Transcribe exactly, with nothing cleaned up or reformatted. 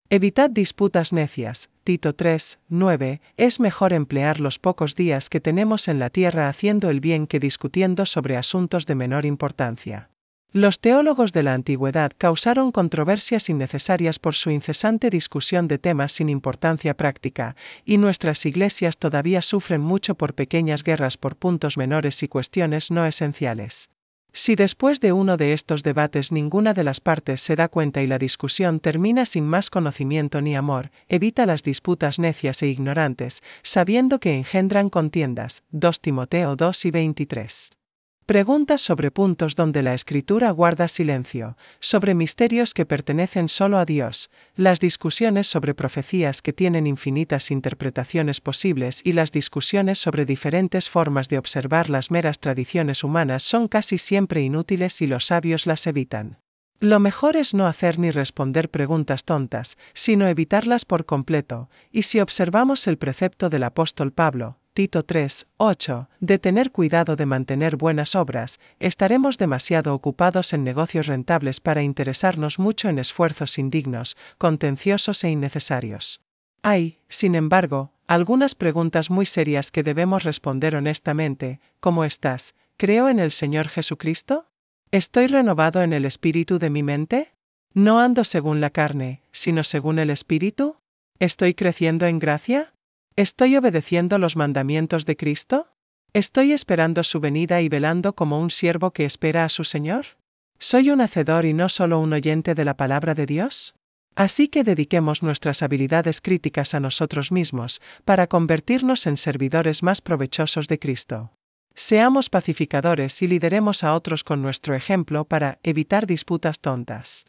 Evitad disputas necias. Tito tres, nueve. Es mejor emplear los pocos días que tenemos en la tierra haciendo el bien que discutiendo sobre asuntos de menor importancia. Los teólogos de la antigüedad causaron controversias innecesarias por su incesante discusión de temas sin importancia práctica, y nuestras iglesias todavía sufren mucho por pequeñas guerras por puntos menores y cuestiones no esenciales. Si después de uno de estos debates ninguna de las partes se da cuenta y la discusión termina sin más conocimiento ni amor, evita las disputas necias e ignorantes, sabiendo que engendran contiendas. dos Timoteo dos y veintitrés. Preguntas sobre puntos donde la Escritura guarda silencio, sobre misterios que pertenecen solo a Dios, las discusiones sobre profecías que tienen infinitas interpretaciones posibles y las discusiones sobre diferentes formas de observar las meras tradiciones humanas son casi siempre inútiles y los sabios las evitan. Lo mejor es no hacer ni responder preguntas tontas, sino evitarlas por completo, y si observamos el precepto del apóstol Pablo, Tito tres, ocho, de tener cuidado de mantener buenas obras, estaremos demasiado ocupados en negocios rentables para interesarnos mucho en esfuerzos indignos, contenciosos e innecesarios. Hay, sin embargo, algunas preguntas muy serias que debemos responder honestamente, como estas: ¿creo en el Señor Jesucristo? ¿Estoy renovado en el espíritu de mi mente? ¿No ando según la carne, sino según el espíritu? ¿Estoy creciendo en gracia? ¿Estoy obedeciendo los mandamientos de Cristo? ¿Estoy esperando su venida y velando como un siervo que espera a su Señor? ¿Soy un hacedor y no solo un oyente de la palabra de Dios? Así que dediquemos nuestras habilidades críticas a nosotros mismos, para convertirnos en servidores más provechosos de Cristo. Seamos pacificadores y lideremos a otros con nuestro ejemplo para evitar disputas tontas.